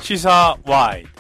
시사와이드.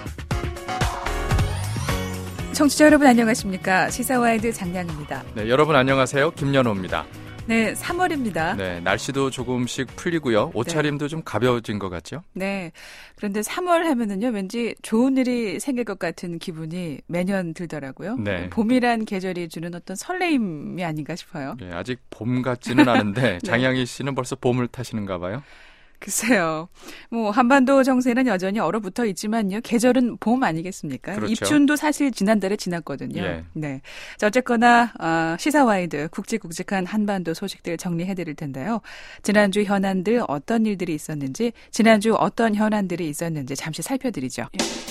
청취자 여러분 안녕하십니까? 시사와이드 장량입니다. 네, 여러분 안녕하세요. 김연호입니다. 네, 3월입니다. 네, 날씨도 조금씩 풀리고요. 옷차림도 좀 가벼워진 것 같죠? 네. 그런데 3월 하면은요, 왠지 좋은 일이 생길 것 같은 기분이 매년 들더라고요. 네. 봄이란 계절이 주는 어떤 설레임이 아닌가 싶어요. 네, 아직 봄 같지는 않은데 네. 장양희 씨는 벌써 봄을 타시는가 봐요? 글쎄요. 한반도 정세는 여전히 얼어붙어 있지만요. 계절은 봄 아니겠습니까? 그렇죠. 입춘도 사실 지난달에 지났거든요. 예. 네. 자, 어쨌거나 시사와이드 굵직굵직한 한반도 소식들 정리해드릴 텐데요. 지난주 현안들 어떤 일들이 있었는지, 지난주 어떤 현안들이 있었는지 잠시 살펴드리죠.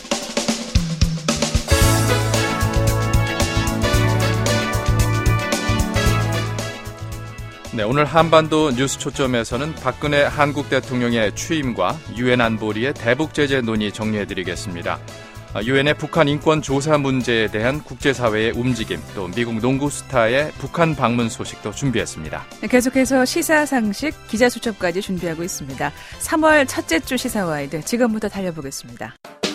네, 오늘 한반도 뉴스 초점에서는 박근혜 한국 대통령의 취임과 유엔 안보리의 대북 제재 논의 정리해드리겠습니다. 유엔의 북한 인권 조사 문제에 대한 국제사회의 움직임, 또 미국 농구 스타의 북한 방문 소식도 준비했습니다. 네, 계속해서 시사상식, 기자수첩까지 준비하고 있습니다. 3월 첫째 주 시사와이드 지금부터 달려보겠습니다.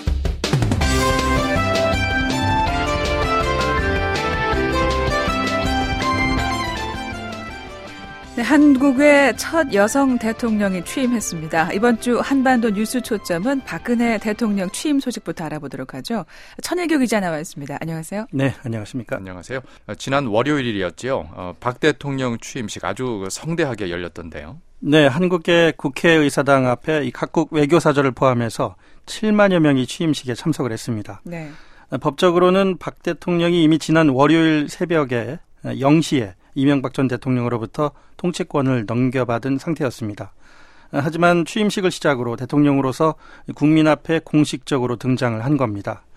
네, 한국의 첫 여성 대통령이 취임했습니다. 이번 주 한반도 뉴스 초점은 박근혜 대통령 취임 소식부터 알아보도록 하죠. 천일교 기자 나와 있습니다. 안녕하세요. 네, 안녕하십니까. 안녕하세요. 지난 월요일이었죠. 박 대통령 취임식 아주 성대하게 열렸던데요. 네, 한국의 국회의사당 앞에 이 각국 외교사절을 포함해서 7만여 명이 취임식에 참석을 했습니다. 네. 법적으로는 박 대통령이 이미 지난 월요일 새벽에 0시에 이명박 전 대통령으로부터 통치권을 넘겨받은 상태였습니다. 하지만 취임식을 시작으로 대통령으로서 국민 앞에 공식적으로 등장을 한 겁니다.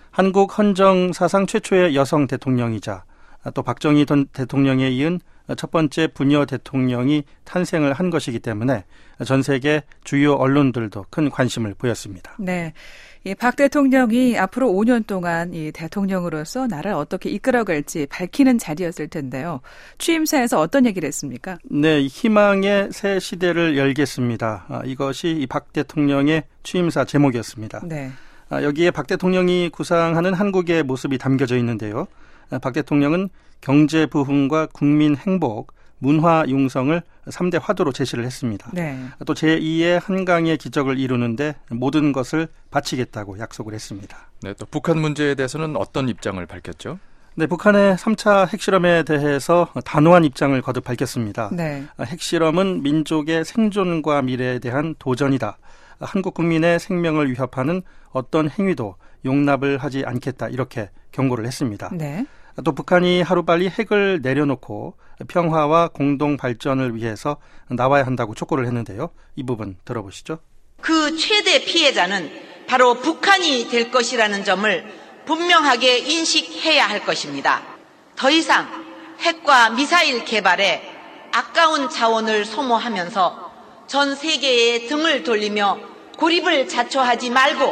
한국 헌정 사상 최초의 여성 대통령이자 또 박정희 대통령에 이은 첫 번째 부녀 대통령이 탄생을 한 것이기 때문에 전 세계 주요 언론들도 큰 관심을 보였습니다. 네. 이 박 대통령이 앞으로 5년 동안 이 대통령으로서 나라를 어떻게 이끌어갈지 밝히는 자리였을 텐데요. 취임사에서 어떤 얘기를 했습니까? 네, 희망의 새 시대를 열겠습니다. 이것이 이 박 대통령의 취임사 제목이었습니다. 네. 여기에 박 대통령이 구상하는 한국의 모습이 담겨져 있는데요. 박 대통령은 경제 부흥과 국민 행복, 문화 융성을 3대 화두로 제시를 했습니다. 네. 또 제2의 한강의 기적을 이루는데 모든 것을 바치겠다고 약속을 했습니다. 네, 또 북한 문제에 대해서는 어떤 입장을 밝혔죠? 네, 북한의 3차 핵실험에 대해서 단호한 입장을 거듭 밝혔습니다. 네. 핵실험은 민족의 생존과 미래에 대한 도전이다. 한국 국민의 생명을 위협하는 어떤 행위도 용납을 하지 않겠다. 이렇게 경고를 했습니다. 네. 또 북한이 하루빨리 핵을 내려놓고 평화와 공동 발전을 위해서 나와야 한다고 촉구를 했는데요. 이 부분 들어보시죠. 그 최대 피해자는 바로 북한이 될 것이라는 점을 분명하게 인식해야 할 것입니다. 더 이상 핵과 미사일 개발에 아까운 자원을 소모하면서 전 세계에 등을 돌리며 고립을 자초하지 말고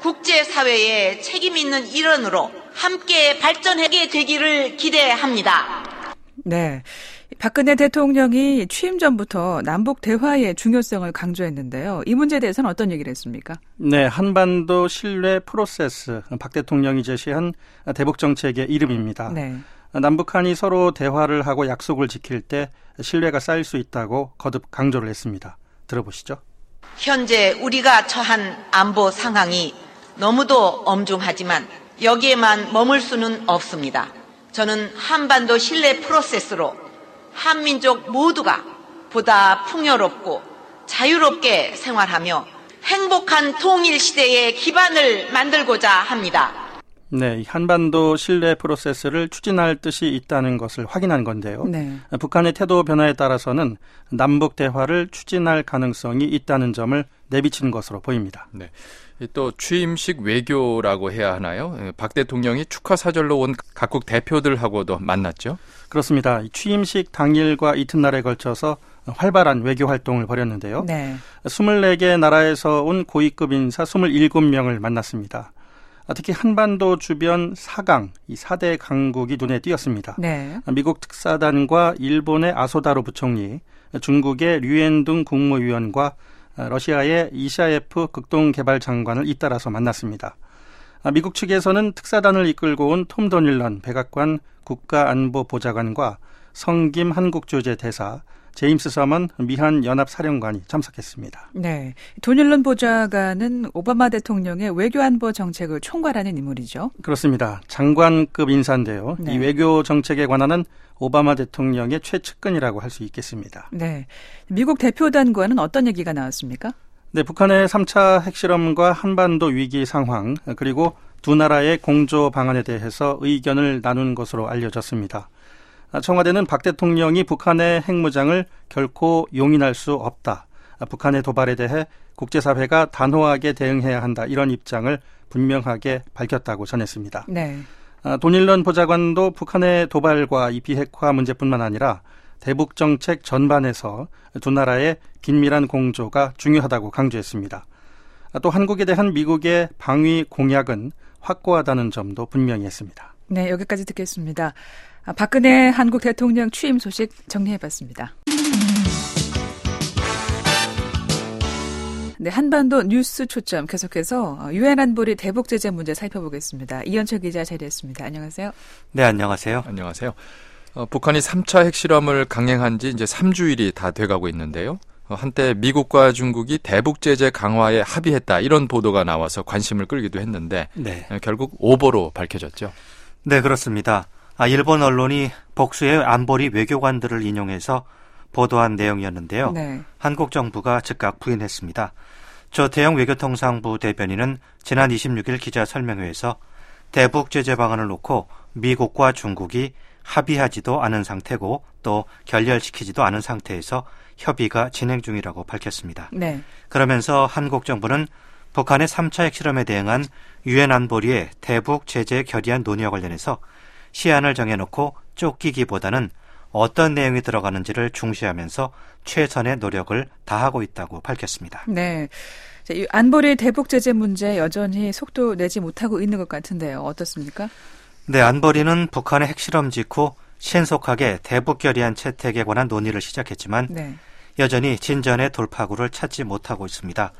국제사회의 책임 있는 일원으로 함께 발전하게 되기를 기대합니다. 네. 박근혜 대통령이 취임 전부터 남북 대화의 중요성을 강조했는데요. 이 문제에 대해서는 어떤 얘기를 했습니까? 네, 한반도 신뢰 프로세스, 박 대통령이 제시한 대북 정책의 이름입니다. 네. 남북한이 서로 대화를 하고 약속을 지킬 때 신뢰가 쌓일 수 있다고 거듭 강조를 했습니다. 들어보시죠. 현재 우리가 처한 안보 상황이 너무도 엄중하지만 여기에만 머물 수는 없습니다. 저는 한반도 신뢰 프로세스로 한민족 모두가 보다 풍요롭고 자유롭게 생활하며 행복한 통일 시대의 기반을 만들고자 합니다. 네, 한반도 신뢰 프로세스를 추진할 뜻이 있다는 것을 확인한 건데요. 네. 북한의 태도 변화에 따라서는 남북 대화를 추진할 가능성이 있다는 점을 내비친 것으로 보입니다. 네. 또 취임식 외교라고 해야 하나요? 박 대통령이 축하 사절로 온 각국 대표들하고도 만났죠? 그렇습니다. 취임식 당일과 이튿날에 걸쳐서 활발한 외교 활동을 벌였는데요. 네. 24개 나라에서 온 고위급 인사 27명을 만났습니다. 특히 한반도 주변 4강, 이 4대 강국이 눈에 띄었습니다. 네. 미국 특사단과 일본의 아소다로 부총리, 중국의 류엔둥 국무위원과 러시아의 이샤예프 극동개발장관을 잇따라서 만났습니다. 미국 측에서는 특사단을 이끌고 온 톰 도닐런 백악관 국가안보보좌관과 성김 한국조제 대사, 제임스 서먼 미한 연합사령관이 참석했습니다. 네, 도닐런 보좌관은 오바마 대통령의 외교안보 정책을 총괄하는 인물이죠. 그렇습니다. 장관급 인사인데요. 네. 이 외교 정책에 관한은 오바마 대통령의 최측근이라고 할 수 있겠습니다. 네, 미국 대표단과는 어떤 얘기가 나왔습니까? 네, 북한의 3차 핵실험과 한반도 위기 상황, 그리고 두 나라의 공조 방안에 대해서 의견을 나눈 것으로 알려졌습니다. 청와대는 박 대통령이 북한의 핵무장을 결코 용인할 수 없다. 북한의 도발에 대해 국제사회가 단호하게 대응해야 한다. 이런 입장을 분명하게 밝혔다고 전했습니다. 네. 도닐런 보좌관도 북한의 도발과 이 비핵화 문제뿐만 아니라 대북 정책 전반에서 두 나라의 긴밀한 공조가 중요하다고 강조했습니다. 또 한국에 대한 미국의 방위 공약은 확고하다는 점도 분명히 했습니다. 네, 여기까지 듣겠습니다. 박근혜 한국 대통령 취임 소식 정리해봤습니다. 네, 한반도 뉴스 초점 계속해서 유엔 안보리 대북 제재 문제 살펴보겠습니다. 이현철 기자 자리했습니다. 안녕하세요. 네, 안녕하세요. 안녕하세요. 북한이 3차 핵실험을 강행한 지 이제 3주일이 다 돼가고 있는데요. 한때 미국과 중국이 대북 제재 강화에 합의했다 이런 보도가 나와서 관심을 끌기도 했는데 네. 결국 오보로 밝혀졌죠. 네, 그렇습니다. 일본 언론이 복수의 안보리 외교관들을 인용해서 보도한 내용이었는데요. 네. 한국 정부가 즉각 부인했습니다. 조태영 외교통상부 대변인은 지난 26일 기자 설명회에서 대북 제재 방안을 놓고 미국과 중국이 합의하지도 않은 상태고 또 결렬시키지도 않은 상태에서 협의가 진행 중이라고 밝혔습니다. 네. 그러면서 한국 정부는 북한의 3차 핵실험에 대응한 유엔 안보리의 대북 제재 결의안 논의와 관련해서 시안을 정해놓고 쫓기기보다는 어떤 내용이 들어가는지를 중시하면서 최선의 노력을 다하고 있다고 밝혔습니다. 네. 이 안보리 대북 제재 문제 여전히 속도 내지 못하고 있는 것 같은데요. 어떻습니까? 네, 안보리는 북한의 핵실험 직후 신속하게 대북 결의안 채택에 관한 논의를 시작했지만 네. 여전히 진전의 돌파구를 찾지 못하고 있습니다.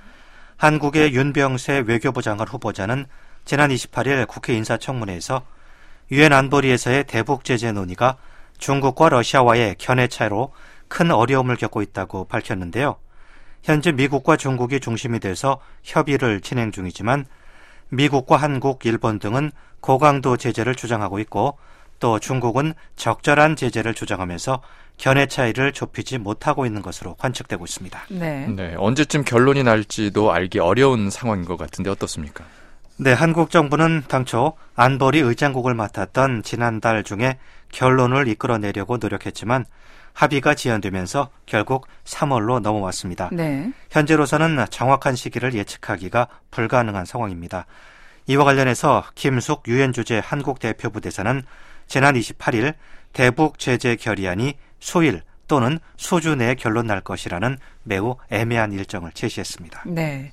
한국의 윤병세 외교부 장관 후보자는 지난 28일 국회 인사청문회에서 유엔 안보리에서의 대북 제재 논의가 중국과 러시아와의 견해 차이로 큰 어려움을 겪고 있다고 밝혔는데요. 현재 미국과 중국이 중심이 돼서 협의를 진행 중이지만 미국과 한국, 일본 등은 고강도 제재를 주장하고 있고 또 중국은 적절한 제재를 주장하면서 견해 차이를 좁히지 못하고 있는 것으로 관측되고 있습니다. 네. 네, 언제쯤 결론이 날지도 알기 어려운 상황인 것 같은데 어떻습니까? 네, 한국 정부는 당초 안보리 의장국을 맡았던 지난달 중에 결론을 이끌어내려고 노력했지만 합의가 지연되면서 결국 3월로 넘어왔습니다. 네. 현재로서는 정확한 시기를 예측하기가 불가능한 상황입니다. 이와 관련해서 김숙 유엔 주재 한국 대표부 대사는 지난 28일 대북 제재 결의안이 수일 또는 수주 내에 결론 날 것이라는 매우 애매한 일정을 제시했습니다. 네.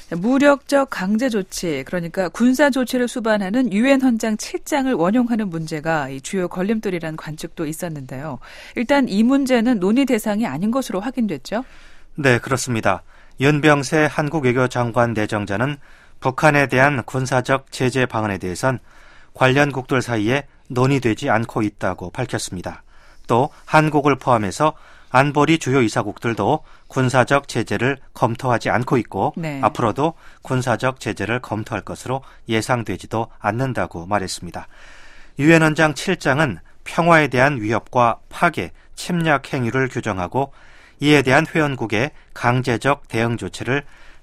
무력적 강제 조치, 그러니까 군사 조치를 수반하는 유엔 헌장 7장을 원용하는 문제가 이 주요 걸림돌이라는 관측도 있었는데요. 일단 이 문제는 논의 대상이 아닌 것으로 확인됐죠? 네, 그렇습니다. 윤병세 한국 외교장관 내정자는 북한에 대한 군사적 제재 방안에 대해선 관련국들 사이에 논의되지 않고 있다고 밝혔습니다. 또 한국을 포함해서 안보리 주요 이사국들도 군사적 제재를 검토하지 않고 있고 네. 앞으로도 군사적 제재를 검토할 것으로 예상되지도 않는다고 말했습니다. 유엔 헌장 7장은 평화에 대한 위협과 파괴, 침략 행위를 규정하고 이에 대한 회원국의 강제적 대응 조치를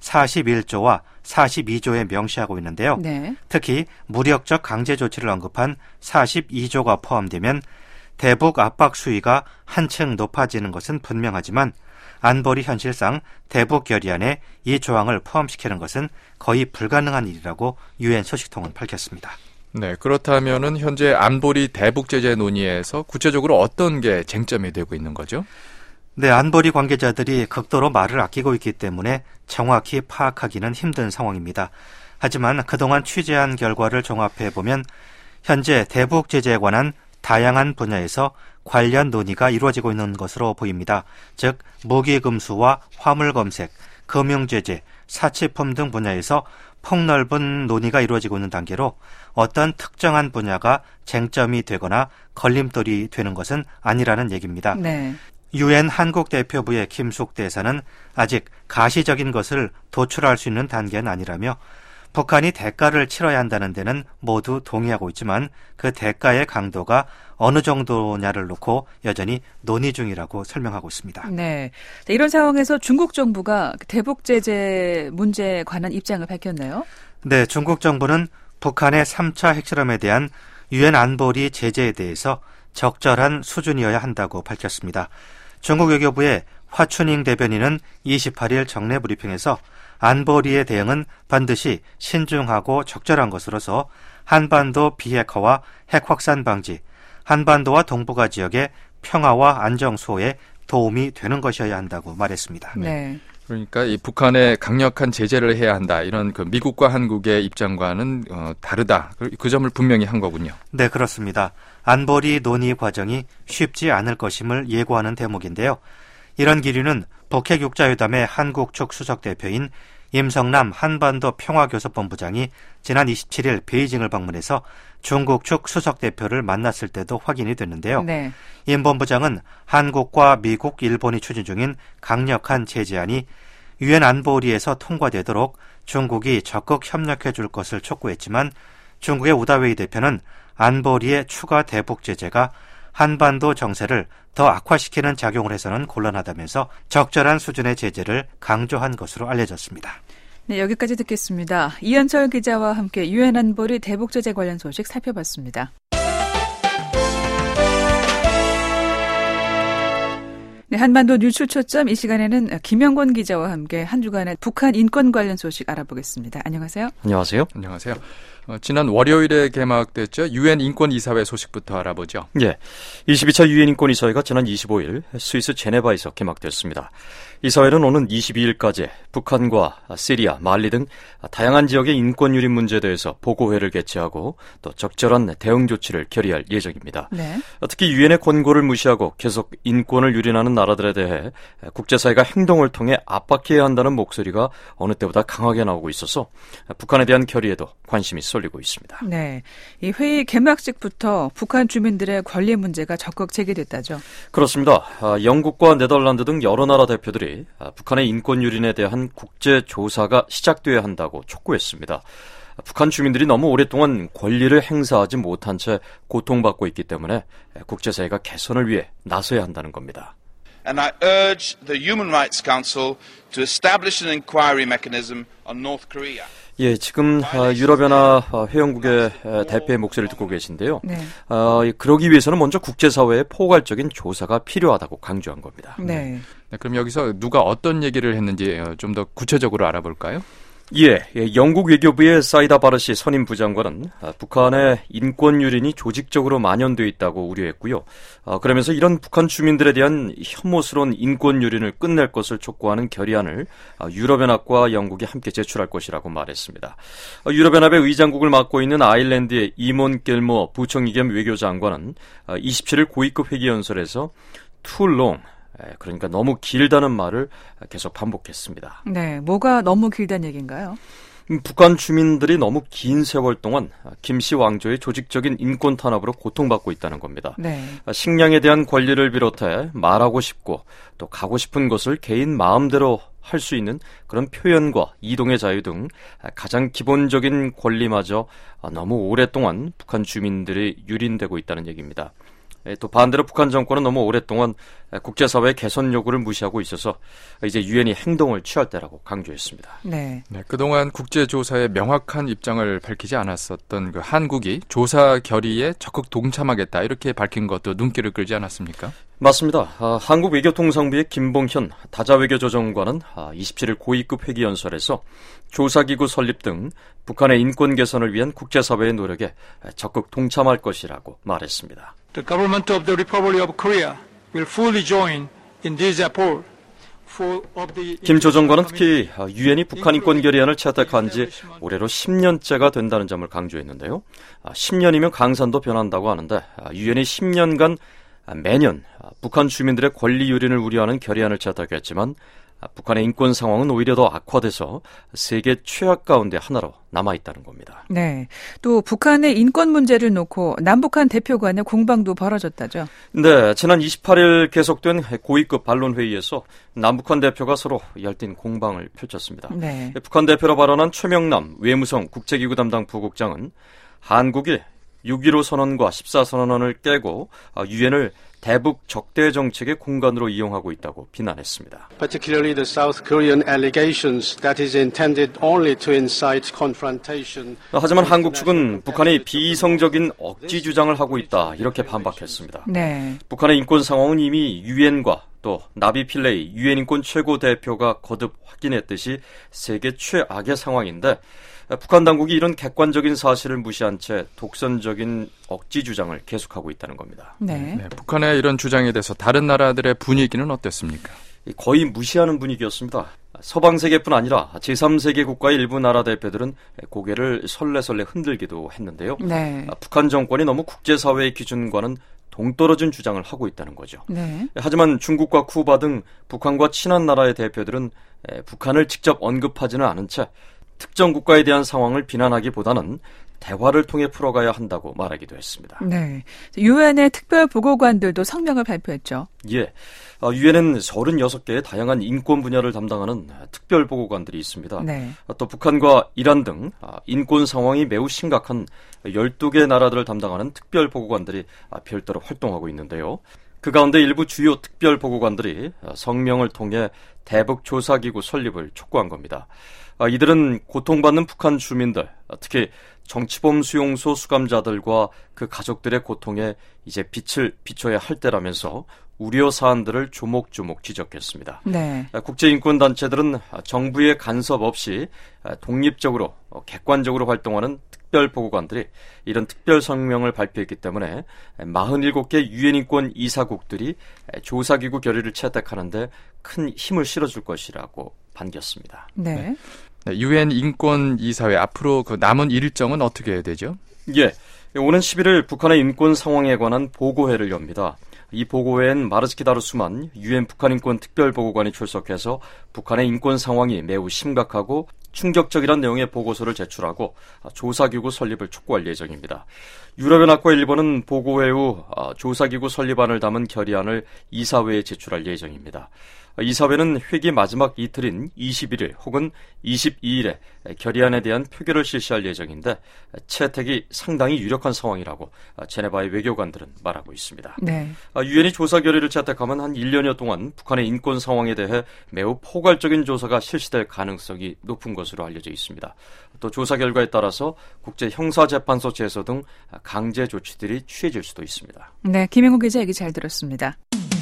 41조와 42조에 명시하고 있는데요. 네. 특히 무력적 강제 조치를 언급한 42조가 포함되면 대북 압박 수위가 한층 높아지는 것은 분명하지만 안보리 현실상 대북 결의안에 이 조항을 포함시키는 것은 거의 불가능한 일이라고 유엔 소식통은 밝혔습니다. 네, 그렇다면은 현재 안보리 대북 제재 논의에서 구체적으로 어떤 게 쟁점이 되고 있는 거죠? 네, 안보리 관계자들이 극도로 말을 아끼고 있기 때문에 정확히 파악하기는 힘든 상황입니다. 하지만 그동안 취재한 결과를 종합해보면 현재 대북 제재에 관한 다양한 분야에서 관련 논의가 이루어지고 있는 것으로 보입니다. 즉 무기 금수와 화물 검색, 금융제재, 사치품 등 분야에서 폭넓은 논의가 이루어지고 있는 단계로 어떤 특정한 분야가 쟁점이 되거나 걸림돌이 되는 것은 아니라는 얘기입니다. 네. 유엔 한국 대표부의 김숙 대사는 아직 가시적인 것을 도출할 수 있는 단계는 아니라며 북한이 대가를 치러야 한다는 데는 모두 동의하고 있지만 그 대가의 강도가 어느 정도냐를 놓고 여전히 논의 중이라고 설명하고 있습니다. 네. 이런 상황에서 중국 정부가 대북 제재 문제에 관한 입장을 밝혔나요? 네, 중국 정부는 북한의 3차 핵실험에 대한 유엔 안보리 제재에 대해서 적절한 수준이어야 한다고 밝혔습니다. 중국 외교부의 화춘잉 대변인은 28일 정례 브리핑에서 안보리의 대응은 반드시 신중하고 적절한 것으로서 한반도 비핵화와 핵 확산 방지, 한반도와 동북아 지역의 평화와 안정 수호에 도움이 되는 것이어야 한다고 말했습니다. 네. 그러니까 이 북한에 강력한 제재를 해야 한다. 이런 그 미국과 한국의 입장과는 다르다. 그 점을 분명히 한 거군요. 네, 그렇습니다. 안보리 논의 과정이 쉽지 않을 것임을 예고하는 대목인데요. 이런 기류는 북핵육자회담의 한국 측 수석 대표인 임성남 한반도 평화교섭본부장이 지난 27일 베이징을 방문해서 중국 측 수석 대표를 만났을 때도 확인이 됐는데요. 네. 임 본부장은 한국과 미국, 일본이 추진 중인 강력한 제재안이 유엔 안보리에서 통과되도록 중국이 적극 협력해 줄 것을 촉구했지만 중국의 우다웨이 대표는 안보리의 추가 대북 제재가 한반도 정세를 더 악화시키는 작용을 해서는 곤란하다면서 적절한 수준의 제재를 강조한 것으로 알려졌습니다. 네, 여기까지 듣겠습니다. 이현철 기자와 함께 유엔 안보리 대북 제재 관련 소식 살펴봤습니다. 네, 한반도 뉴스 초점 이 시간에는 김영권 기자와 함께 한 주간의 북한 인권 관련 소식 알아보겠습니다. 안녕하세요. 안녕하세요. 안녕하세요. 지난 월요일에 개막됐죠. 유엔 인권이사회 소식부터 알아보죠. 예, 22차 유엔 인권이사회가 지난 25일 스위스 제네바에서 개막됐습니다. 이사회는 오는 22일까지 북한과 시리아, 말리 등 다양한 지역의 인권 유린 문제에 대해서 보고회를 개최하고 또 적절한 대응 조치를 결의할 예정입니다. 네. 특히 유엔의 권고를 무시하고 계속 인권을 유린하는 나라들에 대해 국제사회가 행동을 통해 압박해야 한다는 목소리가 어느 때보다 강하게 나오고 있어서 북한에 대한 결의에도 관심이 쏠리고 있습니다. 네, 이 회의 개막식부터 북한 주민들의 권리 문제가 적극 제기됐다죠. 그렇습니다. 영국과 네덜란드 등 여러 나라 대표들이 북한의 인권 유린에 대한 국제 조사가 시작돼야 한다고 촉구했습니다. 북한 주민들이 너무 오랫동안 권리를 행사하지 못한 채 고통받고 있기 때문에 국제사회가 개선을 위해 나서야 한다는 겁니다. And I urge the Human Rights Council to establish an inquiry mechanism on North Korea. 예, 지금 유럽연합 회원국의 대표의 목소리를 듣고 계신데요. 네. 그러기 위해서는 먼저 국제사회의 포괄적인 조사가 필요하다고 강조한 겁니다. 네. 네, 그럼 여기서 누가 어떤 얘기를 했는지 좀 더 구체적으로 알아볼까요? 예, 영국 외교부의 사이다 바르시 선임 부장관은 북한의 인권 유린이 조직적으로 만연되어 있다고 우려했고요. 그러면서 이런 북한 주민들에 대한 혐오스러운 인권 유린을 끝낼 것을 촉구하는 결의안을 유럽연합과 영국이 함께 제출할 것이라고 말했습니다. 유럽연합의 의장국을 맡고 있는 아일랜드의 이몬 겔모 부총리 겸 외교장관은 27일 고위급 회기 연설에서 too long, 그러니까 너무 길다는 말을 계속 반복했습니다. 네, 뭐가 너무 길다는 얘기인가요? 북한 주민들이 너무 긴 세월 동안 김씨 왕조의 조직적인 인권 탄압으로 고통받고 있다는 겁니다. 네. 식량에 대한 권리를 비롯해 말하고 싶고 또 가고 싶은 것을 개인 마음대로 할 수 있는 그런 표현과 이동의 자유 등 가장 기본적인 권리마저 너무 오랫동안 북한 주민들이 유린되고 있다는 얘기입니다. 또 반대로 북한 정권은 너무 오랫동안 국제사회의 개선 요구를 무시하고 있어서 이제 유엔이 행동을 취할 때라고 강조했습니다. 네. 네, 그동안 국제조사에 명확한 입장을 밝히지 않았었던 그 한국이 조사 결의에 적극 동참하겠다 이렇게 밝힌 것도 눈길을 끌지 않았습니까? 맞습니다. 한국 외교통상부의 김봉현 다자외교조정관은 27일 고위급 회기 연설에서 조사기구 설립 등 북한의 인권 개선을 위한 국제사회의 노력에 적극 동참할 것이라고 말했습니다. The government of the Republic of Korea will fully join in this effort. 김 조정관은 특히 유엔이 북한 인권 결의안을 채택한 지 올해로 10년째가 된다는 점을 강조했는데요. 10년이면 강산도 변한다고 하는데 유엔이 10년간 매년 북한 주민들의 권리 유린을 우려하는 결의안을 채택했지만 북한의 인권 상황은 오히려 더 악화돼서 세계 최악 가운데 하나로 남아있다는 겁니다. 네. 또 북한의 인권 문제를 놓고 남북한 대표 간의 공방도 벌어졌다죠. 네. 지난 28일 계속된 고위급 반론회의에서 남북한 대표가 서로 열띤 공방을 펼쳤습니다. 네. 북한 대표로 발언한 최명남 외무성 국제기구 담당 부국장은 한국이 6.15 선언과 14선언을 깨고 유엔을 대북 적대 정책의 공간으로 이용하고 있다고 비난했습니다. Particularly the South Korean allegations that is intended only to incite confrontation. 하지만 한국 측은 북한이 비이성적인 억지 주장을 하고 있다 이렇게 반박했습니다. 네. 북한의 인권 상황은 이미 유엔과 또 나비 필레이 유엔 인권 최고 대표가 거듭 확인했듯이 세계 최악의 상황인데 북한 당국이 이런 객관적인 사실을 무시한 채 독선적인 억지 주장을 계속하고 있다는 겁니다. 네. 북한의 이런 주장에 대해서 다른 나라들의 분위기는 어땠습니까? 거의 무시하는 분위기였습니다. 서방 세계뿐 아니라 제3세계 국가의 일부 나라 대표들은 고개를 설레설레 흔들기도 했는데요. 네. 북한 정권이 너무 국제사회의 기준과는 동떨어진 주장을 하고 있다는 거죠. 네. 하지만 중국과 쿠바 등 북한과 친한 나라의 대표들은 북한을 직접 언급하지는 않은 채 특정 국가에 대한 상황을 비난하기보다는 대화를 통해 풀어가야 한다고 말하기도 했습니다. 네. 유엔의 특별 보고관들도 성명을 발표했죠. 예. 유엔엔 36개의 다양한 인권 분야를 담당하는 특별 보고관들이 있습니다. 네. 또 북한과 이란 등 인권 상황이 매우 심각한 12개 나라들을 담당하는 특별 보고관들이 별도로 활동하고 있는데요. 그 가운데 일부 주요 특별 보고관들이 성명을 통해 대북 조사기구 설립을 촉구한 겁니다. 이들은 고통받는 북한 주민들, 특히 정치범 수용소 수감자들과 그 가족들의 고통에 이제 빛을 비춰야 할 때라면서 우려 사안들을 조목조목 지적했습니다. 네. 국제인권단체들은 정부의 간섭 없이 독립적으로 객관적으로 활동하는 특별보고관들이 이런 특별 성명을 발표했기 때문에 47개 유엔인권 이사국들이 조사기구 결의를 채택하는 데 큰 힘을 실어줄 것이라고 반겼습니다. 네. 유엔 인권 이사회 앞으로 그 남은 일정은 어떻게 해야 되죠? 예. 오는 11일 북한의 인권 상황에 관한 보고회를 엽니다. 이 보고회엔 마르스키 다루스만 유엔 북한인권 특별보고관이 출석해서 북한의 인권 상황이 매우 심각하고 충격적이란 내용의 보고서를 제출하고 조사기구 설립을 촉구할 예정입니다. 유럽연합과 일본은 보고회 후 조사기구 설립안을 담은 결의안을 이사회에 제출할 예정입니다. 이사회는 회기 마지막 이틀인 21일 혹은 22일에 결의안에 대한 표결을 실시할 예정인데 채택이 상당히 유력한 상황이라고 제네바의 외교관들은 말하고 있습니다. 네. 유엔이 조사 결의를 채택하면 한 1년여 동안 북한의 인권 상황에 대해 매우 포괄적인 조사가 실시될 가능성이 높은 것으로 알려져 있습니다. 또 조사 결과에 따라서 국제형사재판소 제소 등 강제 조치들이 취해질 수도 있습니다. 네, 김영우 기자 얘기 잘 들었습니다.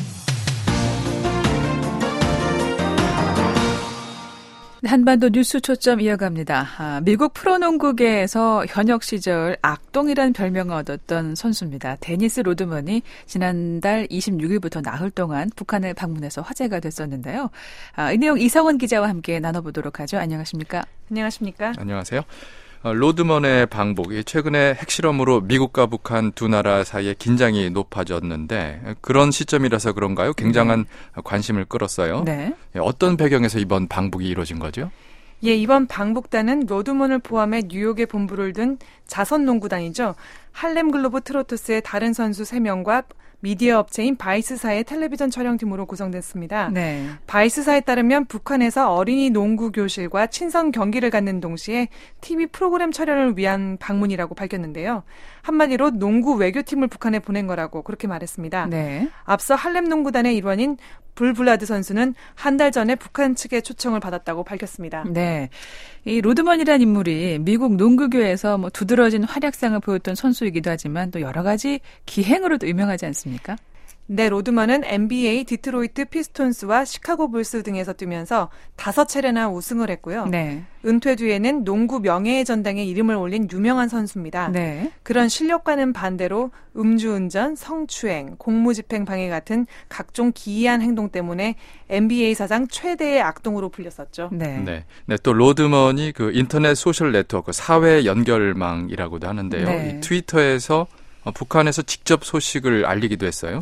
한반도 뉴스 초점 이어갑니다. 미국 프로농구계에서 현역 시절 악동이란 별명을 얻었던 선수입니다. 데니스 로드먼이 지난달 26일부터 나흘 동안 북한을 방문해서 화제가 됐었는데요. 이 내용 이성원 기자와 함께 나눠보도록 하죠. 안녕하십니까? 안녕하십니까? 안녕하세요. 로드먼의 방북이 최근에 핵실험으로 미국과 북한 두 나라 사이에 긴장이 높아졌는데 그런 시점이라서 그런가요? 굉장한 관심을 끌었어요. 네. 어떤 배경에서 이번 방북이 이루어진 거죠? 예, 이번 방북단은 로드먼을 포함해 뉴욕에 본부를 둔 자선농구단이죠. 할렘 글로브 트로트스의 다른 선수 3명과 미디어 업체인 바이스사의 텔레비전 촬영팀으로 구성됐습니다. 네. 바이스사에 따르면 북한에서 어린이 농구 교실과 친선 경기를 갖는 동시에 TV 프로그램 촬영을 위한 방문이라고 밝혔는데요. 한마디로 농구 외교팀을 북한에 보낸 거라고 그렇게 말했습니다. 네. 앞서 할렘 농구단의 일원인 불블라드 선수는 한 달 전에 북한 측의 초청을 받았다고 밝혔습니다. 네. 이 로드먼이라는 인물이 미국 농구교에서 두드러진 활약상을 보였던 선수이기도 하지만 또 여러 가지 기행으로도 유명하지 않습니까? 네, 로드먼은 NBA, 디트로이트 피스톤스와 시카고 불스 등에서 뛰면서 5차례나 우승을 했고요. 네. 은퇴 뒤에는 농구 명예의 전당에 이름을 올린 유명한 선수입니다. 네. 그런 실력과는 반대로 음주운전, 성추행, 공무집행 방해 같은 각종 기이한 행동 때문에 NBA 사상 최대의 악동으로 불렸었죠. 네. 네. 또 로드먼이 그 인터넷 소셜 네트워크 사회 연결망이라고도 하는데요. 네. 이 트위터에서 북한에서 직접 소식을 알리기도 했어요.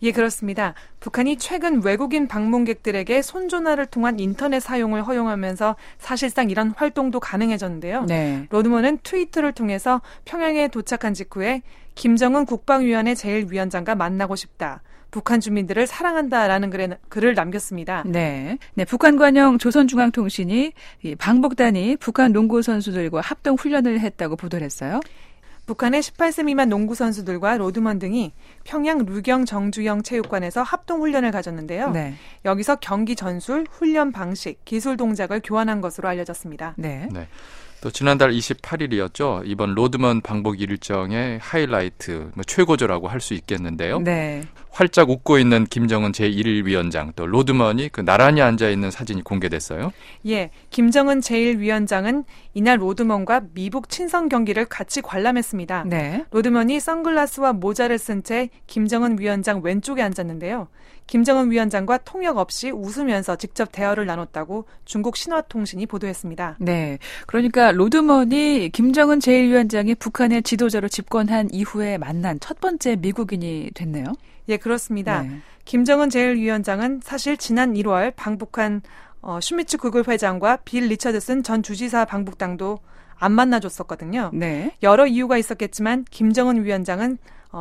예, 그렇습니다. 북한이 최근 외국인 방문객들에게 손전화를 통한 인터넷 사용을 허용하면서 사실상 이런 활동도 가능해졌는데요. 네. 로드먼은 트위터를 통해서 평양에 도착한 직후에 김정은 국방위원회 제1위원장과 만나고 싶다. 북한 주민들을 사랑한다라는 글을 남겼습니다. 네. 북한 관영 조선중앙통신이 이 방북단이 북한 농구 선수들과 합동 훈련을 했다고 보도를 했어요. 북한의 18세 미만 농구 선수들과 로드먼 등이 평양 루경 정주영 체육관에서 합동 훈련을 가졌는데요. 네. 여기서 경기 전술, 훈련 방식, 기술 동작을 교환한 것으로 알려졌습니다. 네. 네. 또 지난달 28일이었죠. 이번 로드먼 방북 일정의 하이라이트, 최고조라고 할 수 있겠는데요. 네. 활짝 웃고 있는 김정은 제1위원장, 또 로드먼이 나란히 앉아있는 사진이 공개됐어요. 예, 김정은 제1위원장은 이날 로드먼과 미북 친선 경기를 같이 관람했습니다. 네. 로드먼이 선글라스와 모자를 쓴 채 김정은 위원장 왼쪽에 앉았는데요. 김정은 위원장과 통역 없이 웃으면서 직접 대화를 나눴다고 중국 신화통신이 보도했습니다. 네. 그러니까 로드먼이 김정은 제1위원장이 북한의 지도자로 집권한 이후에 만난 첫 번째 미국인이 됐네요. 예, 그렇습니다. 네. 김정은 제1위원장은 사실 지난 1월 방북한 슈미츠 구글 회장과 빌 리처드슨 전 주지사 방북당도 안 만나줬었거든요. 네. 여러 이유가 있었겠지만 김정은 위원장은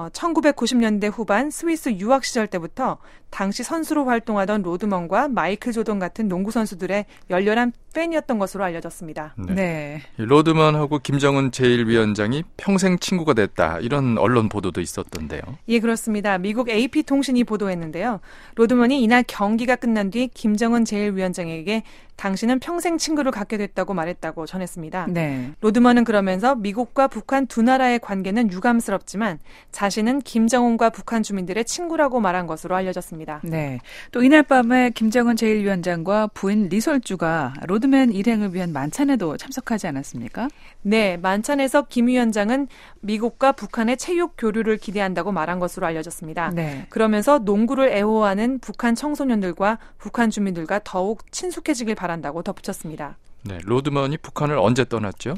1990년대 후반 스위스 유학 시절 때부터 당시 선수로 활동하던 로드먼과 마이클 조던 같은 농구 선수들의 열렬한 팬이었던 것으로 알려졌습니다. 네. 네. 로드먼하고 김정은 제1위원장이 평생 친구가 됐다. 이런 언론 보도도 있었던데요. 예, 그렇습니다. 미국 AP통신이 보도했는데요. 로드먼이 이날 경기가 끝난 뒤 김정은 제1위원장에게 당신은 평생 친구를 갖게 됐다고 말했다고 전했습니다. 네. 로드먼은 그러면서 미국과 북한 두 나라의 관계는 유감스럽지만 자신은 김정은과 북한 주민들의 친구라고 말한 것으로 알려졌습니다. 네. 또 이날 밤에 김정은 제1위원장과 부인 리솔주가 로드먼 일행을 위한 만찬에도 참석하지 않았습니까? 네, 만찬에서 김 위원장은 미국과 북한의 체육 교류를 기대한다고 말한 것으로 알려졌습니다. 네. 그러면서 농구를 애호하는 북한 청소년들과 북한 주민들과 더욱 친숙해지길 바란다고 덧붙였습니다. 네, 로드먼이 북한을 언제 떠났죠?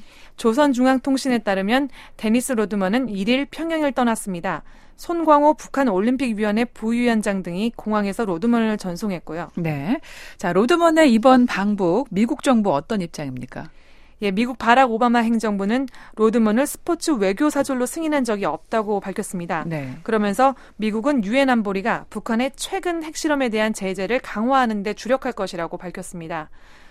조선중앙통신에 따르면 데니스 로드먼은 1일 평양을 떠났습니다. 손광호 북한 올림픽위원회 부위원장 등이 공항에서 로드먼을 전송했고요. 네. 자, 로드먼의 이번 방북, 미국 정부 어떤 입장입니까? 예, 미국 바락 오바마 행정부는 로드먼을 스포츠 외교 사절로 승인한 적이 없다고 밝혔습니다. 네. 그러면서 미국은 유엔 안보리가 북한의 최근 핵실험에 대한 제재를 강화하는 데 주력할 것이라고 밝혔습니다.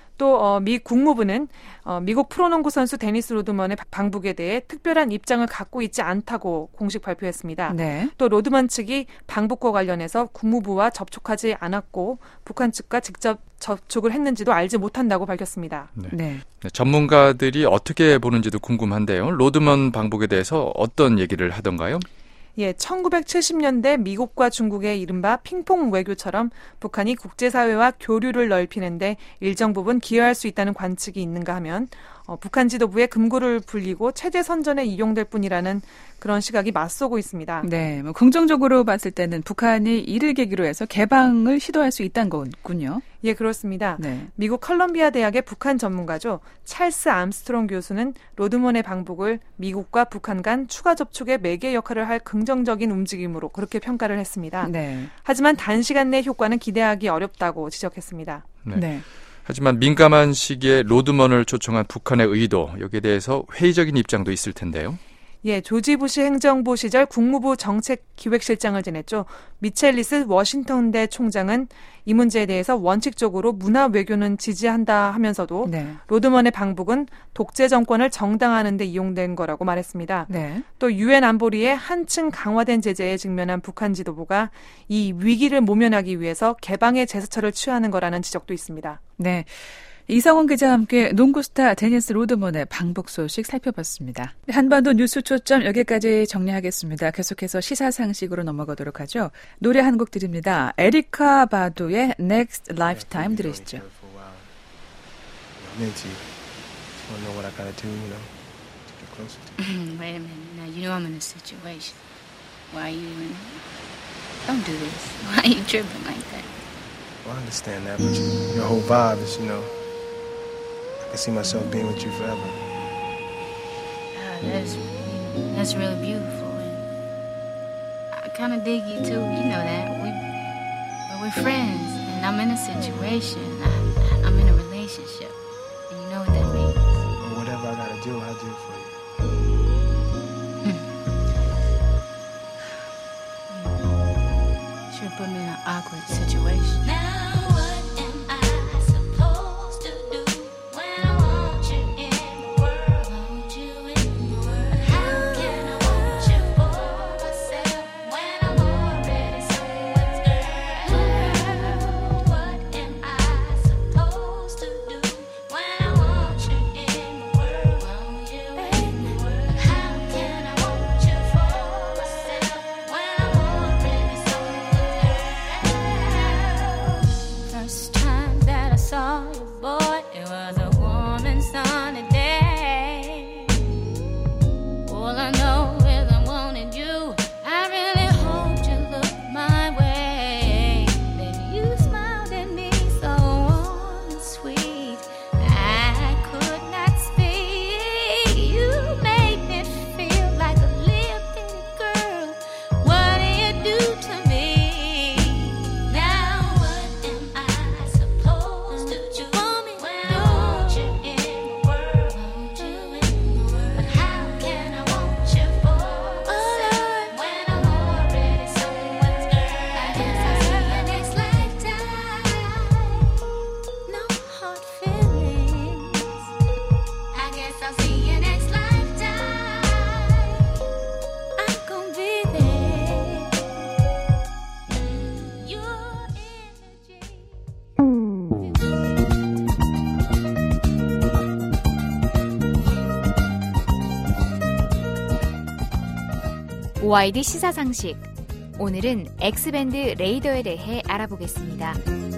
또 미 국무부는 미국 프로농구 선수 데니스 로드먼의 방북에 대해 특별한 입장을 갖고 있지 않다고 공식 발표했습니다. 네. 또 로드먼 측이 방북과 관련해서 국무부와 접촉하지 않았고 북한 측과 직접 접촉을 했는지도 알지 못한다고 밝혔습니다. 네. 네. 네, 전문가들이 어떻게 보는지도 궁금한데요. 로드먼 방북에 대해서 어떤 얘기를 하던가요? 예, 1970년대 미국과 중국의 이른바 핑퐁 외교처럼 북한이 국제사회와 교류를 넓히는데 일정 부분 기여할 수 있다는 관측이 있는가 하면 북한 지도부의 금고를 불리고 체제 선전에 이용될 뿐이라는 그런 시각이 맞서고 있습니다. 네, 긍정적으로 봤을 때는 북한이 이를 계기로 해서 개방을 시도할 수 있다는 거군요. 예, 그렇습니다. 네. 미국 컬럼비아 대학의 북한 전문가죠. 찰스 암스트롱 교수는 로드먼의 방북을 미국과 북한 간 추가 접촉의 매개 역할을 할 긍정적인 움직임으로 그렇게 평가를 했습니다. 네. 하지만 단시간 내 효과는 기대하기 어렵다고 지적했습니다. 네. 네. 하지만 민감한 시기에 로드먼을 초청한 북한의 의도, 여기에 대해서 회의적인 입장도 있을 텐데요. 예, 조지 부시 행정부 시절 국무부 정책기획실장을 지냈죠. 미첼리스 워싱턴대 총장은 이 문제에 대해서 원칙적으로 문화 외교는 지지한다 하면서도 네. 로드먼의 방북은 독재 정권을 정당화하는 데 이용된 거라고 말했습니다. 네. 또 유엔 안보리의 한층 강화된 제재에 직면한 북한 지도부가 이 위기를 모면하기 위해서 개방의 제스처를 취하는 거라는 지적도 있습니다. 네. 이성훈 기자와 함께 농구 스타 데니스 로드먼의 방북 소식 살펴봤습니다. 한반도 뉴스 초점 여기까지 정리하겠습니다. 계속해서 시사상식으로 넘어가도록 하죠. 노래 한 곡 드립니다. 에리카 바두의 Next Lifetime 들으시죠. Minty, just want to know what I gotta do, to get closer to you. Wait a minute. Now, you know I'm in a situation. Why you even... Don't do this. Why are you tripping like that? Well, I understand that, but your whole vibe is, I can see myself being with you forever. That's really beautiful. And kind of dig you too. You know that. We're friends, and I'm in a situation. I'm in a relationship, and you know what that means. Well, whatever I gotta do, I'll do it for you. Should put me in an awkward situation. OID 시사상식. 오늘은 X밴드 레이더에 대해 알아보겠습니다.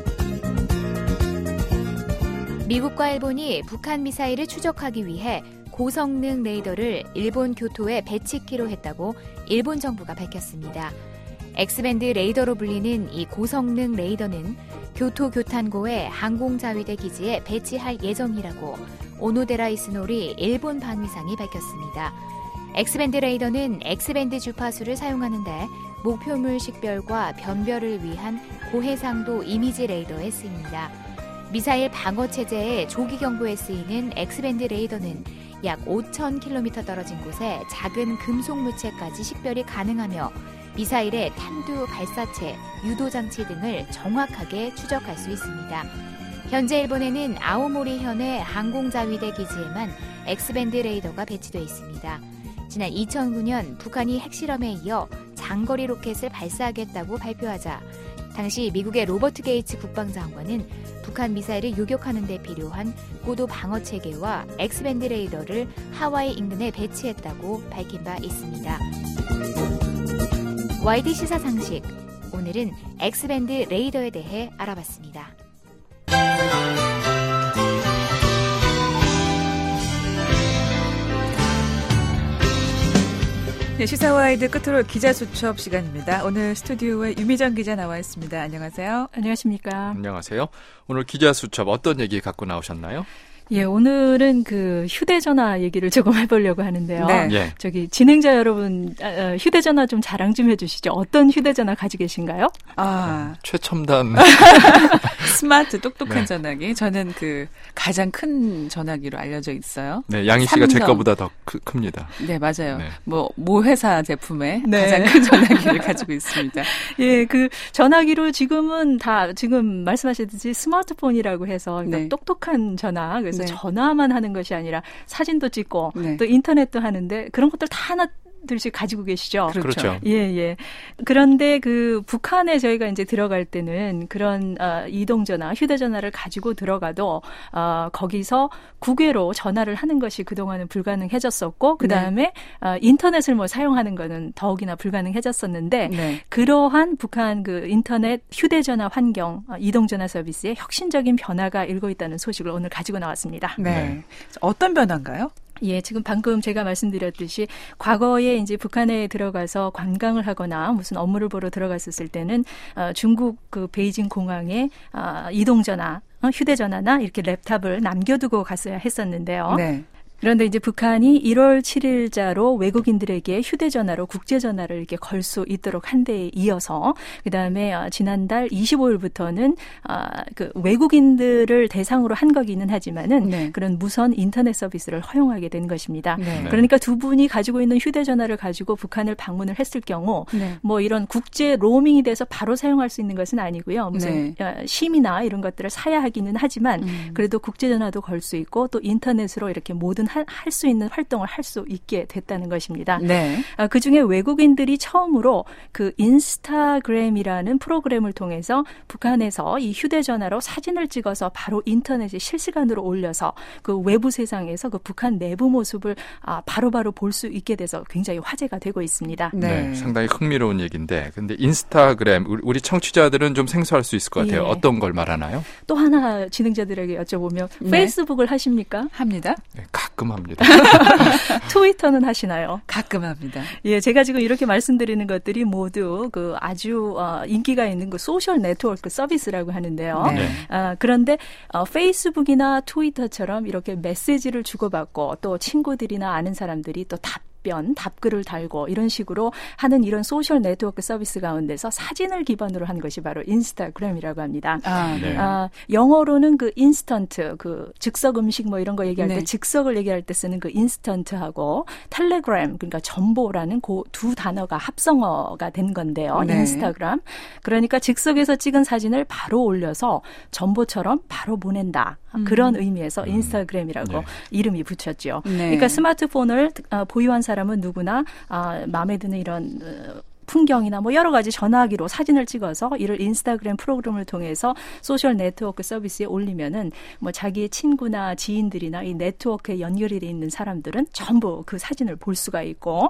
미국과 일본이 북한 미사일을 추적하기 위해 고성능 레이더를 일본 교토에 배치키로 했다고 일본 정부가 밝혔습니다. X밴드 레이더로 불리는 이 고성능 레이더는 교토 교탄고의 항공자위대 기지에 배치할 예정이라고 오노데라 이스노리 일본 방위상이 밝혔습니다. X밴드 레이더는 X밴드 주파수를 사용하는데 목표물 식별과 변별을 위한 고해상도 이미지 레이더에 쓰입니다. 미사일 방어 체제의 조기 경보에 쓰이는 X밴드 레이더는 약 5,000km 떨어진 곳에 작은 금속 물체까지 식별이 가능하며 미사일의 탄두 발사체, 유도 장치 등을 정확하게 추적할 수 있습니다. 현재 일본에는 아오모리현의 항공자위대 기지에만 X밴드 레이더가 배치되어 있습니다. 지난 2009년 북한이 핵실험에 이어 장거리 로켓을 발사하겠다고 발표하자 당시 미국의 로버트 게이츠 국방장관은 북한 미사일을 요격하는 데 필요한 고도 방어 체계와 X밴드 레이더를 하와이 인근에 배치했다고 밝힌 바 있습니다. YD 시사상식. 오늘은 X밴드 레이더에 대해 알아봤습니다. 네, 시사와이드 끝으로 기자 수첩 시간입니다. 오늘 스튜디오에 유미정 기자 나와 있습니다. 안녕하세요. 안녕하십니까. 안녕하세요. 오늘 기자 수첩 어떤 얘기 갖고 나오셨나요? 예, 오늘은 그 휴대전화 얘기를 조금 해보려고 하는데요. 네. 예. 저기 진행자 여러분, 휴대전화 좀 자랑 좀 해주시죠. 어떤 휴대전화 가지고 계신가요? 최첨단 스마트 똑똑한 네. 전화기. 저는 그 가장 큰 전화기로 알려져 있어요. 네, 양희 씨가 제 거보다 더 큽니다. 네, 맞아요. 네. 모 회사 제품의 네. 가장 큰 전화기를 가지고 있습니다. 예, 그 전화기로 지금은 다 지금 말씀하셨듯이 스마트폰이라고 해서 그러니까 네. 똑똑한 전화. 그래서 네. 전화만 하는 것이 아니라 사진도 찍고 네. 또 인터넷도 하는데 그런 것들 다 하나둘씩 가지고 계시죠. 그렇죠. 예. 그런데 그 북한에 저희가 이제 들어갈 때는 그런 이동전화, 휴대전화를 가지고 들어가도 거기서 국외로 전화를 하는 것이 그동안은 불가능해졌었고 그다음에 인터넷을 뭐 사용하는 거는 더욱이나 불가능해졌었는데 네. 그러한 북한 그 인터넷 휴대전화 환경, 이동전화 서비스에 혁신적인 변화가 일고 있다는 소식을 오늘 가지고 나왔습니다. 네. 어떤 변화인가요? 예, 지금 방금 제가 말씀드렸듯이 과거에 이제 북한에 들어가서 관광을 하거나 무슨 업무를 보러 들어갔었을 때는 중국 그 베이징 공항에 이동전화, 휴대전화나 이렇게 랩탑을 남겨두고 갔어야 했었는데요. 네. 그런데 이제 북한이 1월 7일자로 외국인들에게 휴대전화로 국제전화를 이렇게 걸 수 있도록 한 데에 이어서 그다음에 지난달 25일부터는 그 외국인들을 대상으로 한 거기는 하지만은 네. 그런 무선 인터넷 서비스를 허용하게 된 것입니다. 네. 그러니까 두 분이 가지고 있는 휴대전화를 가지고 북한을 방문을 했을 경우 네. 뭐 이런 국제 로밍이 돼서 바로 사용할 수 있는 것은 아니고요. 무슨 심이나 이런 것들을 사야 하기는 하지만 그래도 국제전화도 걸 수 있고 또 인터넷으로 이렇게 모든 할 수 있는 활동을 할 수 있게 됐다는 것입니다. 네. 그중에 외국인들이 처음으로 그 인스타그램이라는 프로그램을 통해서 북한에서 이 휴대전화로 사진을 찍어서 바로 인터넷에 실시간으로 올려서 그 외부 세상에서 그 북한 내부 모습을 바로바로 볼 수 있게 돼서 굉장히 화제가 되고 있습니다. 네, 상당히 흥미로운 얘기인데 근데 인스타그램 우리 청취자들은 좀 생소할 수 있을 것 같아요. 예. 어떤 걸 말하나요? 또 하나 진행자들에게 여쭤보면 네. 페이스북을 하십니까? 합니다. 네, 가끔 합니다. 트위터는 하시나요? 가끔 합니다. 예, 제가 지금 이렇게 말씀드리는 것들이 모두 그 아주 인기가 있는 그 소셜 네트워크 서비스라고 하는데요. 네. 그런데 페이스북이나 트위터처럼 이렇게 메시지를 주고받고 또 친구들이나 아는 사람들이 또 답글을 달고 이런 식으로 하는 이런 소셜 네트워크 서비스 가운데서 사진을 기반으로 한 것이 바로 인스타그램이라고 합니다. 네. 영어로는 그 인스턴트, 그 즉석 음식 뭐 이런 거 얘기할 때 네. 즉석을 얘기할 때 쓰는 그 인스턴트하고 텔레그램 그러니까 전보라는 그 두 단어가 합성어가 된 건데요. 네. 인스타그램. 그러니까 즉석에서 찍은 사진을 바로 올려서 전보처럼 바로 보낸다. 그런 의미에서 인스타그램이라고 네. 이름이 붙였죠. 네. 그러니까 스마트폰을 보유한 사람은 누구나 마음에 드는 이런 풍경이나 뭐 여러 가지 전화기로 사진을 찍어서 이를 인스타그램 프로그램을 통해서 소셜 네트워크 서비스에 올리면은 뭐 자기의 친구나 지인들이나 이 네트워크에 연결이 돼 있는 사람들은 전부 그 사진을 볼 수가 있고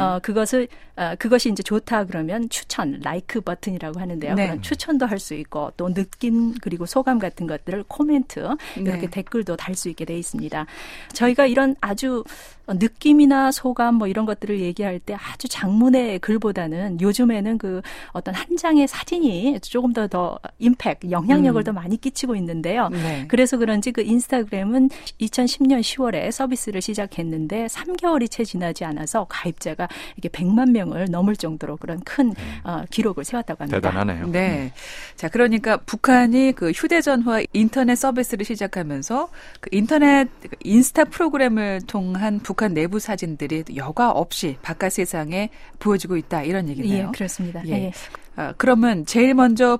그것이 이제 좋다 그러면 추천, 라이크 버튼이라고 하는데요. 네. 그런 추천도 할 수 있고 또 느낌 그리고 소감 같은 것들을 코멘트 이렇게 댓글도 달 수 있게 돼 있습니다. 저희가 이런 아주 느낌이나 소감 뭐 이런 것들을 얘기할 때 아주 장문의 글보다는 요즘에는 그 어떤 한 장의 사진이 조금 더 임팩트, 영향력을 더 많이 끼치고 있는데요. 네. 그래서 그런지 그 인스타그램은 2010년 10월에 서비스를 시작했는데 3개월이 채 지나지 않아서 가입자가 이게 100만 명을 넘을 정도로 그런 큰 기록을 세웠다고 합니다. 대단하네요. 네. 자, 그러니까 북한이 그 휴대전화 인터넷 서비스를 시작하면서 그 인터넷 인스타 프로그램을 통한 북한 내부 사진들이 여과 없이 바깥 세상에 보여지고 있다 이런 얘기네요. 예, 그렇습니다. 예. 예. 그러면 제일 먼저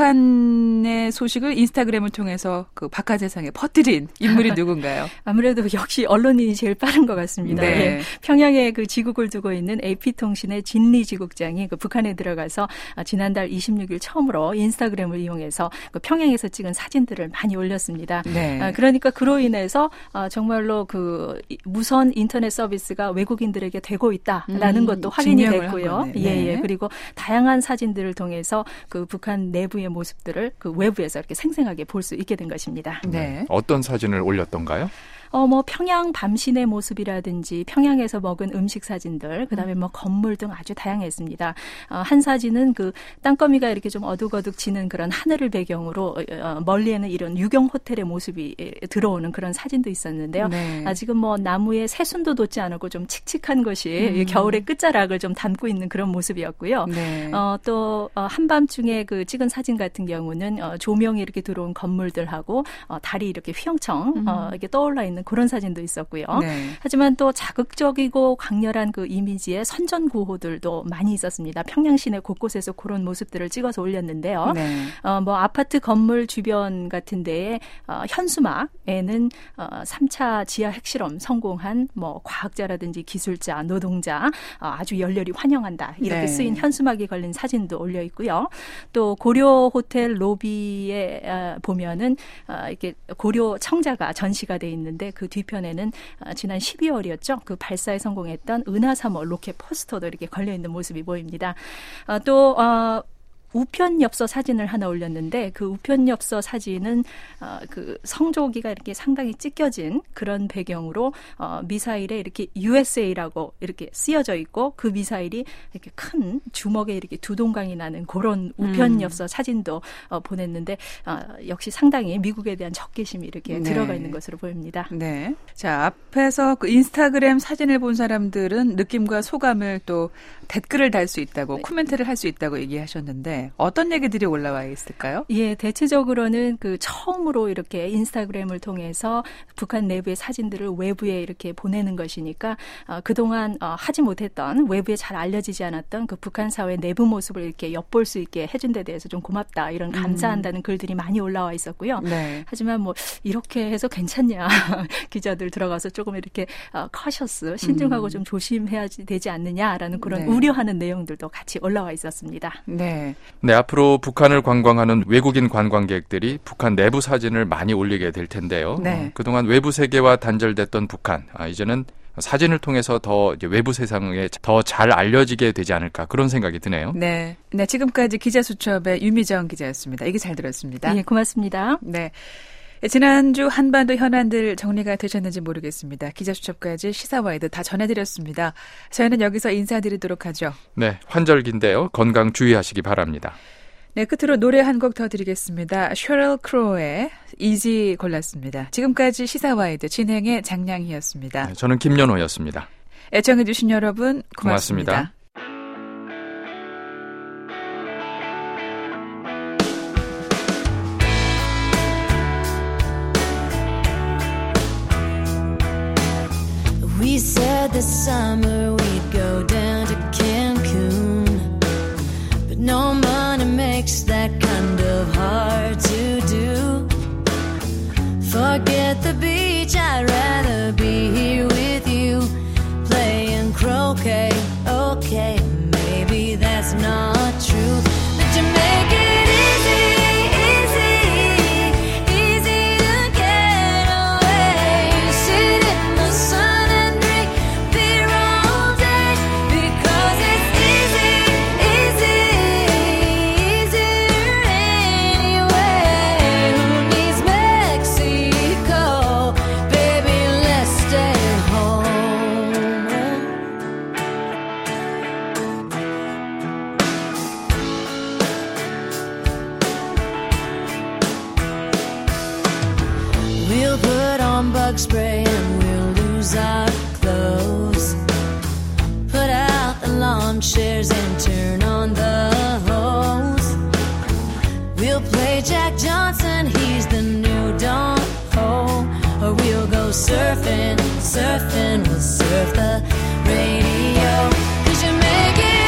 북한의 소식을 인스타그램을 통해서 그 바깥 세상에 퍼뜨린 인물이 누군가요? 아무래도 역시 언론인이 제일 빠른 것 같습니다. 네. 예. 평양에 그 지국을 두고 있는 AP통신의 진리 지국장이 그 북한에 들어가서 지난달 26일 처음으로 인스타그램을 이용해서 그 평양에서 찍은 사진들을 많이 올렸습니다. 네. 그러니까 그로 인해서 정말로 그 무선 인터넷 서비스가 외국인들에게 되고 있다라는 것도 확인이 됐고요. 예. 그리고 다양한 사진들을 통해서 그 북한 내부의 모습들을 그 외부에서 이렇게 생생하게 볼 수 있게 된 것입니다. 네. 어떤 사진을 올렸던가요? 뭐 평양 밤신의 모습이라든지 평양에서 먹은 음식 사진들, 그다음에 뭐 건물 등 아주 다양했습니다. 한 사진은 그 땅거미가 이렇게 좀 어둑어둑 지는 그런 하늘을 배경으로 멀리에는 이런 유경 호텔의 모습이 들어오는 그런 사진도 있었는데요. 네. 아직은 뭐 나무에 새순도 돋지 않고 좀 칙칙한 것이 겨울의 끝자락을 좀 담고 있는 그런 모습이었고요. 네. 또 한밤중에 그 찍은 사진 같은 경우는 조명이 이렇게 들어온 건물들하고 달이 이렇게 휘영청 이렇게 떠올라 있는 그런 사진도 있었고요. 네. 하지만 또 자극적이고 강렬한 그 이미지의 선전구호들도 많이 있었습니다. 평양 시내 곳곳에서 그런 모습들을 찍어서 올렸는데요. 네. 뭐 아파트 건물 주변 같은 데에 현수막에는 3차 지하 핵실험 성공한 뭐 과학자라든지 기술자, 노동자 아주 열렬히 환영한다. 이렇게 네. 쓰인 현수막이 걸린 사진도 올려 있고요. 또 고려 호텔 로비에 보면은 이렇게 고려 청자가 전시가 돼 있는데 그 뒤편에는 지난 12월이었죠. 그 발사에 성공했던 은하 3호 로켓 포스터도 이렇게 걸려 있는 모습이 보입니다. 또 우편엽서 사진을 하나 올렸는데 그 우편엽서 사진은 그 성조기가 이렇게 상당히 찢겨진 그런 배경으로 미사일에 이렇게 USA라고 이렇게 쓰여져 있고 그 미사일이 이렇게 큰 주먹에 이렇게 두 동강이 나는 그런 우편엽서 사진도 보냈는데 역시 상당히 미국에 대한 적개심이 이렇게 들어가 있는 것으로 보입니다. 네. 자, 앞에서 그 인스타그램 사진을 본 사람들은 느낌과 소감을 또 댓글을 달 수 있다고 코멘트를 할 수 있다고 얘기하셨는데 어떤 얘기들이 올라와 있을까요? 예, 대체적으로는 그 처음으로 이렇게 인스타그램을 통해서 북한 내부의 사진들을 외부에 이렇게 보내는 것이니까 그동안 하지 못했던 외부에 잘 알려지지 않았던 그 북한 사회 내부 모습을 이렇게 엿볼 수 있게 해준 데 대해서 좀 고맙다 이런 감사한다는 글들이 많이 올라와 있었고요. 네. 하지만 뭐 이렇게 해서 괜찮냐 기자들 들어가서 조금 이렇게 커셔스 신중하고 좀 조심해야 되지 않느냐라는 그런 우려하는 내용들도 같이 올라와 있었습니다. 네. 네, 앞으로 북한을 관광하는 외국인 관광객들이 북한 내부 사진을 많이 올리게 될 텐데요. 네. 그동안 외부 세계와 단절됐던 북한, 이제는 사진을 통해서 더 이제 외부 세상에 더 잘 알려지게 되지 않을까 그런 생각이 드네요. 네, 네 지금까지 기자수첩의 유미정 기자였습니다. 얘기 잘 들었습니다. 예, 고맙습니다. 네. 지난주 한반도 현안들 정리가 되셨는지 모르겠습니다. 기자수첩까지 시사와이드 다 전해드렸습니다. 저희는 여기서 인사드리도록 하죠. 네, 환절기인데요. 건강 주의하시기 바랍니다. 네, 끝으로 노래 한 곡 더 드리겠습니다. 셔럴 크로우의 이지 골랐습니다. 지금까지 시사와이드 진행의 장량희였습니다. 네, 저는 김연호였습니다. 애청해주신 여러분 고맙습니다. We said this summer we'd go down to Cancun, but no money makes that kind of hard to do. Forget the beach, I'd rather be here with you, playing croquet. Okay, maybe that's not true, but you make it easy. Bug spray and we'll lose our clothes. Put out the lawn chairs and turn on the hose. We'll play Jack Johnson, he's the new Don Ho. Or we'll go surfing, surfing, we'll surf the radio. 'Cause you make it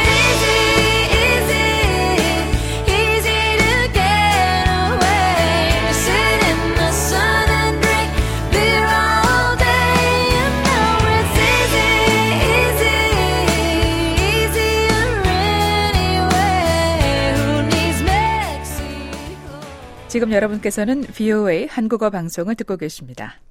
지금 여러분께서는 VOA 한국어 방송을 듣고 계십니다.